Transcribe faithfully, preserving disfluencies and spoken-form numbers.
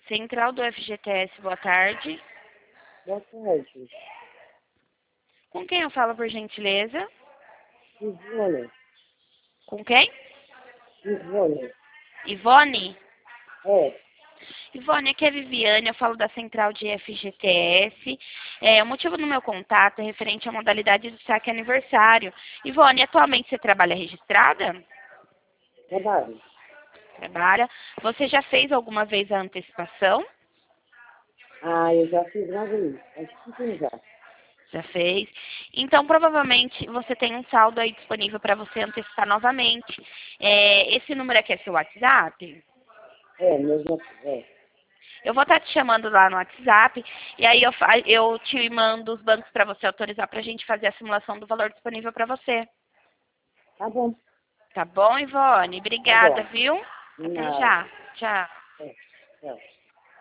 Central do F G T S, boa tarde. Boa tarde. Com quem eu falo, por gentileza? Ivone. Com quem? Ivone. Ivone? É. Ivone, aqui é a Viviane, eu falo da Central de F G T S. É, o motivo do meu contato é referente à modalidade do saque aniversário. Ivone, atualmente você trabalha registrada? Trabalho. Trabalha. Você já fez alguma vez a antecipação? Ah, eu já fiz uma vez. Acho que sim já. Já fez. Então, provavelmente, você tem um saldo aí disponível para você antecipar novamente. É, esse número aqui é seu WhatsApp? É, mesmo. É. Eu vou estar te chamando lá no WhatsApp e aí eu, fa- eu te mando os bancos para você autorizar para a gente fazer a simulação do valor disponível para você. Tá bom. Tá bom, Ivone? Tá Obrigada, bom. viu? Até Nada. já. Tchau. É. Tchau.